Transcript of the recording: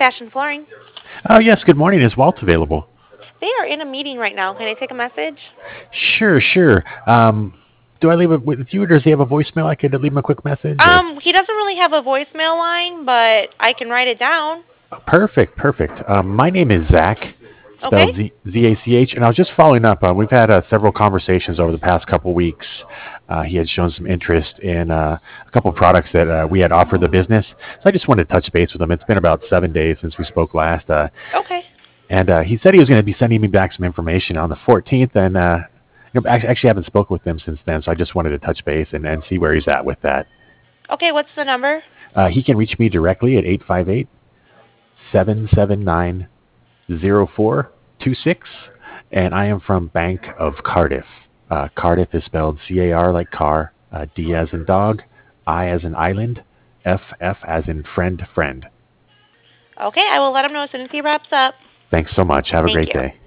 Fashion Flooring. Oh, yes, good morning. Is Walt available? They are in a meeting right now. Can I take a message? Sure, sure. Do I leave it with you, or does he have a voicemail? I could leave him a quick message, or He doesn't really have a voicemail line, but I can write it down. oh, perfect, perfect. My name is Zach, Okay. spelled Zach, and I was just following up. We've had several conversations over the past couple weeks. He had shown some interest in a couple of products that we had offered the business, so I just wanted to touch base with him. It's been about 7 days since we spoke last, Okay. and he said he was going to be sending me back some information on the 14th, and actually haven't spoken with him since then, so I just wanted to touch base and see where he's at with that. Okay, what's the number? He can reach me directly at 858-779-0426, and I am from Bank of Cardiff. Cardiff is spelled CAR like car, D as in dog, I as in island, F as in friend. Okay, I will let him know as soon as he wraps up. Thanks so much. Have a Thank great you. day.